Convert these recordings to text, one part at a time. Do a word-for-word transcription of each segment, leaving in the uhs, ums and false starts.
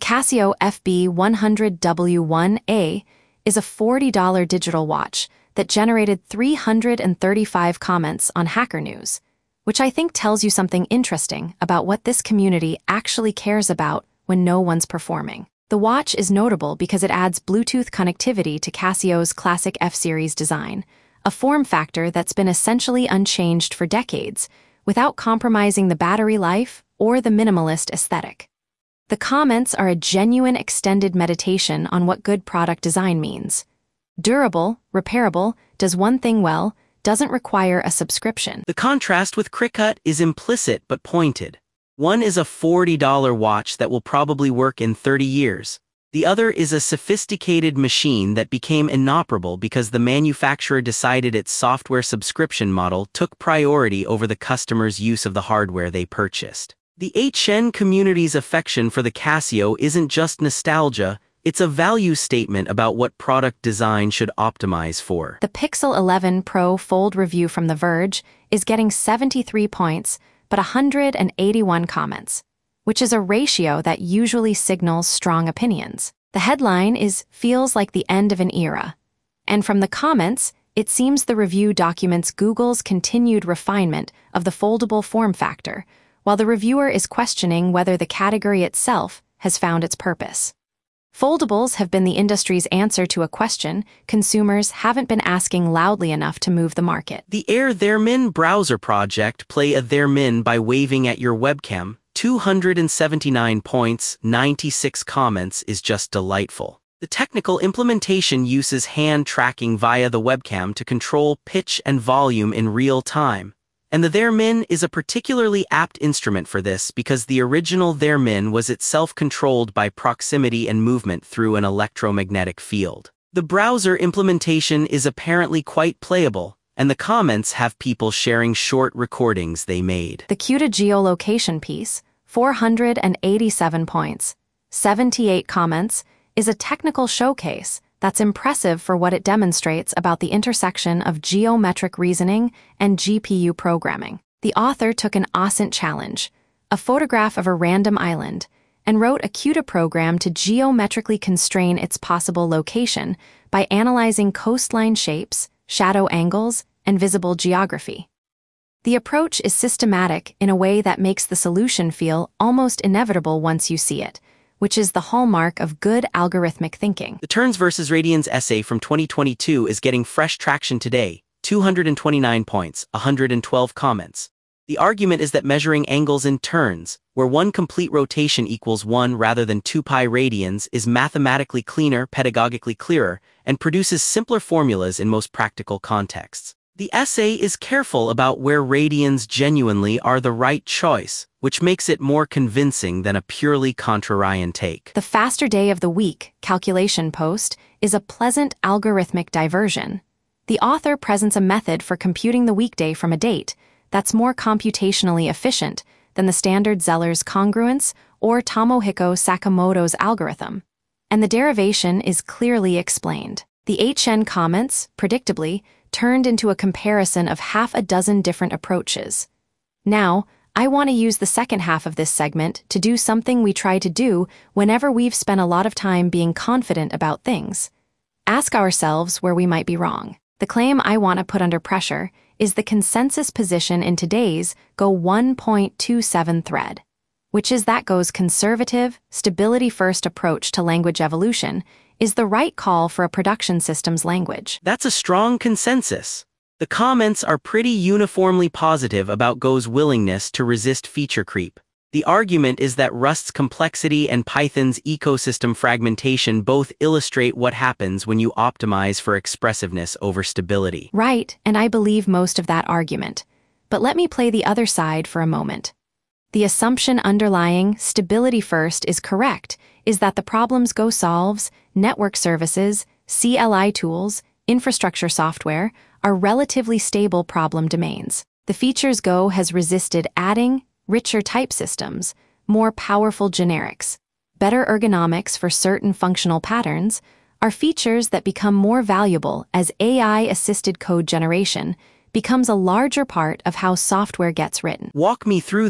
Casio F B one hundred W one A is a forty dollar digital watch that generated three hundred thirty-five comments on Hacker News, which I think tells you something interesting about what this community actually cares about when no one's performing. The watch is notable because it adds Bluetooth connectivity to Casio's classic F-series design, a form factor that's been essentially unchanged for decades, without compromising the battery life or the minimalist aesthetic. The comments are a genuine extended meditation on what good product design means. Durable, repairable, does one thing well, doesn't require a subscription. The contrast with Cricut is implicit but pointed. One is a forty dollar watch that will probably work in thirty years. The other is a sophisticated machine that became inoperable because the manufacturer decided its software subscription model took priority over the customer's use of the hardware they purchased. The H N community's affection for the Casio isn't just nostalgia, it's a value statement about what product design should optimize for. The Pixel eleven Pro Fold review from The Verge is getting seventy-three points, but one hundred eighty-one comments, which is a ratio that usually signals strong opinions. The headline is "Feels like the end of an era," and from the comments, it seems the review documents Google's continued refinement of the foldable form factor, while the reviewer is questioning whether the category itself has found its purpose. Foldables have been the industry's answer to a question consumers haven't been asking loudly enough to move the market. The Air Theremin browser project Play a Theremin by waving at your webcam, two hundred seventy-nine points, ninety-six comments is just delightful. The technical implementation uses hand tracking via the webcam to control pitch and volume in real time. And the Theremin is a particularly apt instrument for this because the original Theremin was itself controlled by proximity and movement through an electromagnetic field. The browser implementation is apparently quite playable, and the comments have people sharing short recordings they made. The Cuda geolocation piece, four hundred eighty-seven points, seventy-eight comments, is a technical showcase that's impressive for what it demonstrates about the intersection of geometric reasoning and G P U programming. The author took an Ascent challenge, a photograph of a random island, and wrote a CUDA program to geometrically constrain its possible location by analyzing coastline shapes, shadow angles, and visible geography. The approach is systematic in a way that makes the solution feel almost inevitable once you see it, which is the hallmark of good algorithmic thinking. The Turns versus Radians essay from twenty twenty-two is getting fresh traction today, two hundred twenty-nine points, one hundred twelve comments. The argument is that measuring angles in turns, where one complete rotation equals one rather than two pi radians, is mathematically cleaner, pedagogically clearer, and produces simpler formulas in most practical contexts. The essay is careful about where radians genuinely are the right choice, which makes it more convincing than a purely contrarian take. The Faster Day of the Week calculation post is a pleasant algorithmic diversion. The author presents a method for computing the weekday from a date that's more computationally efficient than the standard Zeller's congruence or Tomohiko Sakamoto's algorithm, and the derivation is clearly explained. The H N comments, predictably, turned into a comparison of half a dozen different approaches. Now, I want to use the second half of this segment to do something we try to do whenever we've spent a lot of time being confident about things. Ask ourselves where we might be wrong. The claim I want to put under pressure is the consensus position in today's Go one point two seven thread, which is that Go's conservative, stability-first approach to language evolution is the right call for a production system's language. That's a strong consensus. The comments are pretty uniformly positive about Go's willingness to resist feature creep. The argument is that Rust's complexity and Python's ecosystem fragmentation both illustrate what happens when you optimize for expressiveness over stability. Right, and I believe most of that argument. But let me play the other side for a moment. The assumption underlying stability first is correct, is that the problems Go solves, network services, C L I tools, infrastructure software, are relatively stable problem domains. The features Go has resisted adding, richer type systems, more powerful generics, better ergonomics for certain functional patterns, are features that become more valuable as A I-assisted code generation becomes a larger part of how software gets written. Walk me through that.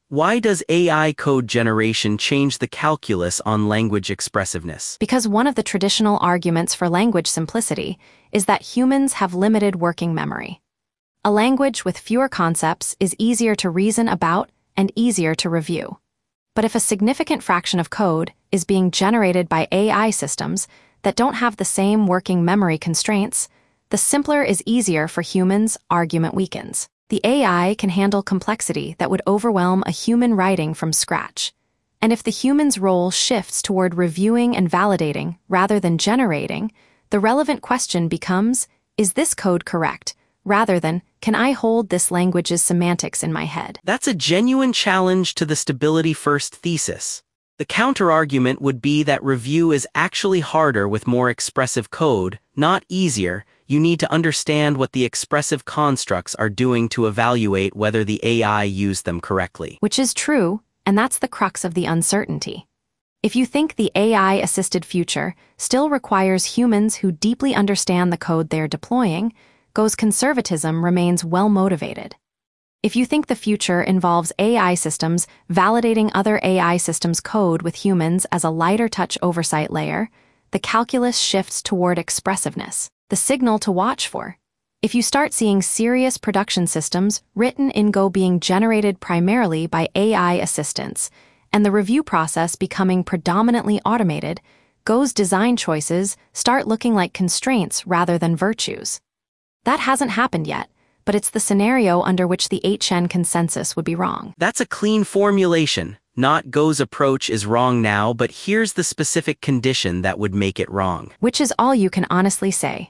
Why does A I code generation change the calculus on language expressiveness? Because one of the traditional arguments for language simplicity is that humans have limited working memory. A language with fewer concepts is easier to reason about and easier to review. But if a significant fraction of code is being generated by A I systems that don't have the same working memory constraints, the simpler is easier for humans argument weakens. The A I can handle complexity that would overwhelm a human writing from scratch. And if the human's role shifts toward reviewing and validating rather than generating, the relevant question becomes, is this code correct? Rather than, can I hold this language's semantics in my head? That's a genuine challenge to the stability-first thesis. The counterargument would be that review is actually harder with more expressive code, not easier. You need to understand what the expressive constructs are doing to evaluate whether the A I used them correctly. Which is true, and that's the crux of the uncertainty. If you think the A I-assisted future still requires humans who deeply understand the code they're deploying, Go's conservatism remains well-motivated. If you think the future involves A I systems validating other A I systems' code with humans as a lighter-touch oversight layer, the calculus shifts toward expressiveness, the signal to watch for. If you start seeing serious production systems written in Go being generated primarily by A I assistants, and the review process becoming predominantly automated, Go's design choices start looking like constraints rather than virtues. That hasn't happened yet, but it's the scenario under which the H N consensus would be wrong. That's a clean formulation. Not Go's approach is wrong now, but here's the specific condition that would make it wrong. Which is all you can honestly say.